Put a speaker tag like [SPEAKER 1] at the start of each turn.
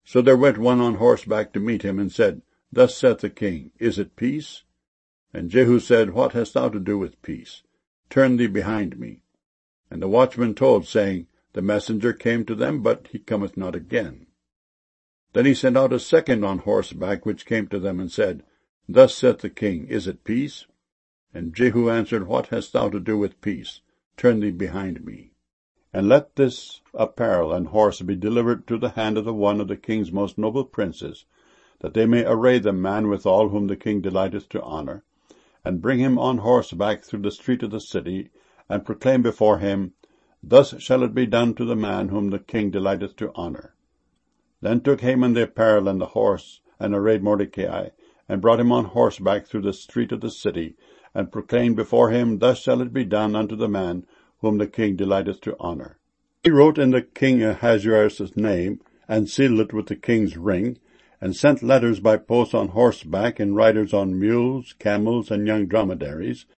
[SPEAKER 1] So there went one on horseback to meet him, and said, Thus saith the king, Is it peace? And Jehu said, What hast thou to do with peace? Turn thee behind me. And the watchman told, saying, The messenger came to them, but he cometh not again. Then he sent out a second on horseback, which came to them, and said, Thus saith the king, Is it peace? And Jehu answered, What hast thou to do with peace? Turn thee behind me. And let this apparel and horse be delivered to the hand of the one of the king's most noble princes, that they may array the man withal whom the king delighteth to honour, and bring him on horseback through the street of the city, and proclaim before him, Thus shall it be done to the man whom the king delighteth to honour. Then took Haman the apparel and the horse, and arrayed Mordecai, and brought him on horseback through the street of the city, and proclaimed before him, Thus shall it be done unto the man whom the king delighteth to honour. He wrote in the king Ahasuerus' name, and sealed it with the king's ring, and sent letters by post on horseback, and riders on mules, camels, and young dromedaries,